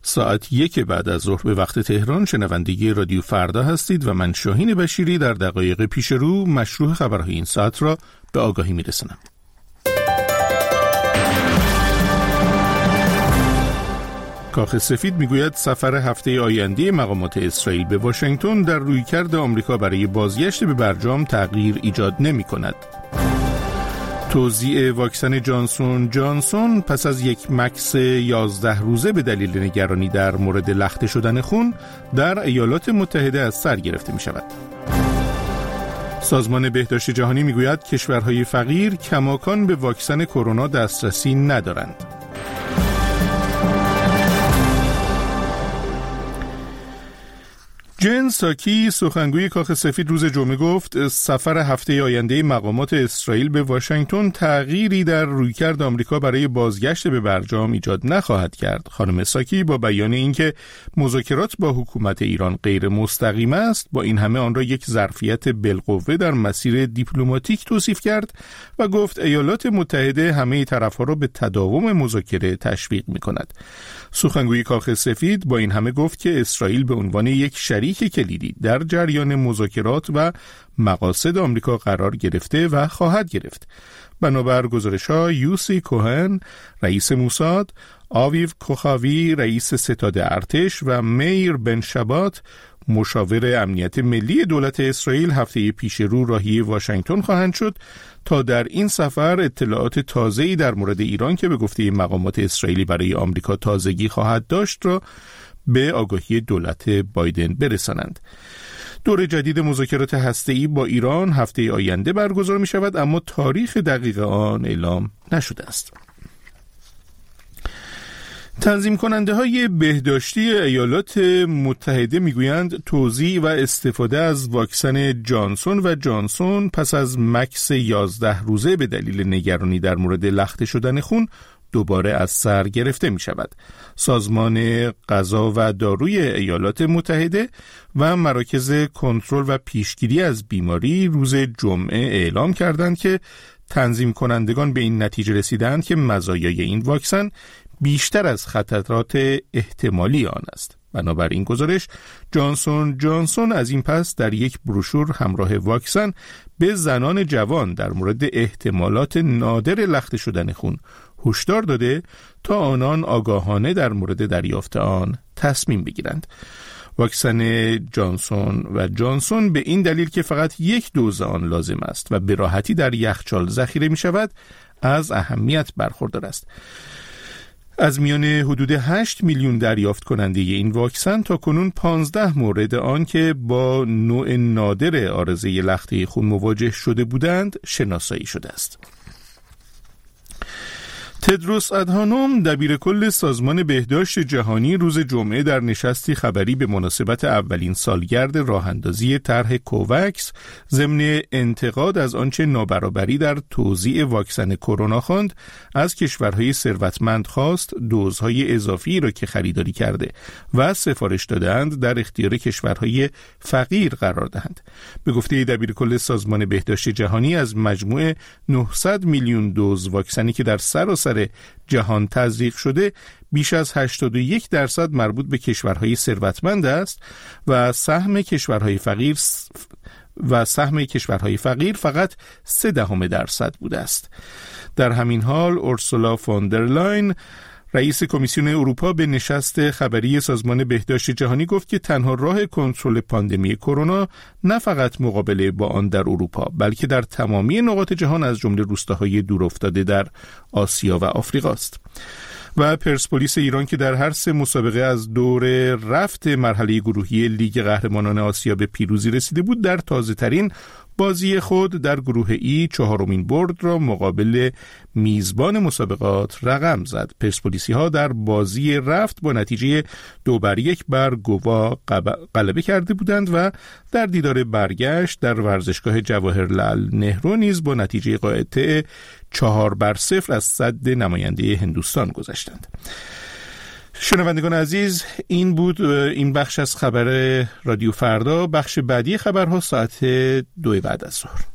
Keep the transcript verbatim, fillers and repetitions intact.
ساعت یک بعد از ظهر به وقت تهران شنونده رادیو فردا هستید و من شاهین بشیری در دقایق پیش رو مشروع خبرهای این ساعت را به آگاهی میرسانم. کاخ سفید میگوید سفر هفته آینده مقامات اسرائیل به واشنگتن در رویکرد آمریکا برای بازگشت به برجام تغییر ایجاد نمی کند. توزیع واکسن جانسون جانسون پس از یک مکث یازده روزه به دلیل نگرانی در مورد لخته شدن خون در ایالات متحده از سر گرفته می شود. سازمان بهداشت جهانی می گوید کشورهای فقیر کماکان به واکسن کرونا دسترسی ندارند. جن ساکی سخنگوی کاخ سفید روز جمعه گفت سفر هفته آینده مقامات اسرائیل به واشنگتن تغییری در رویکرد آمریکا برای بازگشت به برجام ایجاد نخواهد کرد. خانم ساکی با بیان اینکه مذاکرات با حکومت ایران غیر مستقیم است، با این همه آن را یک ظرفیت بالقوه در مسیر دیپلماتیک توصیف کرد و گفت ایالات متحده همه طرف‌ها را به تداوم مذاکره تشویق می‌کند. سخنگوی کاخ سفید با این همه گفت که اسرائیل به عنوان یک شریک کلیدی در جریان مذاکرات و مقاصد آمریکا قرار گرفته و خواهد گرفت. بنابر گزارش‌ها یوسی کوهن رئیس موساد، آویو کوخاوی رئیس ستاد ارتش و میر بن شبات مشاور امنیت ملی دولت اسرائیل هفته پیش رو راهی واشنگتن خواهند شد تا در این سفر اطلاعات تازه‌ای در مورد ایران که به گفته مقامات اسرائیلی برای آمریکا تازگی خواهد داشت را به آگاهی دولت بایدن برسانند. دور جدید مذاکرات هسته‌ای با ایران هفته آینده برگزار می شود، اما تاریخ دقیق آن اعلام نشده است. تنظیم کننده های بهداشتی ایالات متحده میگویند توزیع و استفاده از واکسن جانسون و جانسون پس از مکث یازده روزه به دلیل نگرانی در مورد لخته شدن خون دوباره از سر گرفته می شود. سازمان غذا و داروی ایالات متحده و مراکز کنترل و پیشگیری از بیماری روز جمعه اعلام کردند که تنظیم کنندگان به این نتیجه رسیدند که مزایای این واکسن بیشتر از خطرات احتمالی آن است. بنابراین گزارش جانسون جانسون از این پس در یک بروشور همراه واکسن به زنان جوان در مورد احتمالات نادر لخته شدن خون هشدار داده تا آنان آگاهانه در مورد دریافت آن تصمیم بگیرند. واکسن جانسون و جانسون به این دلیل که فقط یک دوز آن لازم است و به راحتی در یخچال ذخیره می شود از اهمیت برخوردار است. از میان حدود هشت میلیون دریافت کننده این واکسن تا کنون پانزده مورد آن که با نوع نادر عارضه لخته خون مواجه شده بودند شناسایی شده است. تدروس ادهانوم دبیر کل سازمان بهداشت جهانی روز جمعه در نشستی خبری به مناسبت اولین سالگرد راهاندازی طرح کووکس ضمن انتقاد از آنچه نابرابری در توزیع واکسن کرونا خواند از کشورهای ثروتمند خواست دوزهای اضافی را که خریداری کرده و سفارش دادند در اختیار کشورهای فقیر قرار دهند. به گفته دبیر کل سازمان بهداشت جهانی از مجموع نهصد میلیون دوز واکسنی که در سراسر جهان تزریق شده بیش از هشتاد و یک درصد مربوط به کشورهای ثروتمند است و سهم کشورهای فقیر و سهم کشورهای فقیر فقط سه دهم درصد بوده است. در همین حال اورسولا فون در لاین رئیس کمیسیون اروپا به نشست خبری سازمان بهداشت جهانی گفت که تنها راه کنترل پاندمی کرونا نه فقط مقابله با آن در اروپا بلکه در تمامی نقاط جهان از جمله روستاهای دورافتاده در آسیا و آفریقا است. و پرسپولیس ایران که در هر سه مسابقه از دور رفت مرحله گروهی لیگ قهرمانان آسیا به پیروزی رسیده بود، در تازه ترین بازی خود در گروه ای چهارمین برد را مقابل میزبان مسابقات رقم زد. پرسپولیسی ها در بازی رفت با نتیجه دو بر یک بر گوا غلبه کرده بودند و در دیدار برگشت در ورزشگاه جواهرلال نهرو نیز با نتیجه قاطع چهار بر صفر از صد نماینده هندوستان گذشتند. شنوندگان عزیز، این بود این بخش از خبر رادیو فردا. بخش بعدی خبرها ساعت دو بعد از ظهر.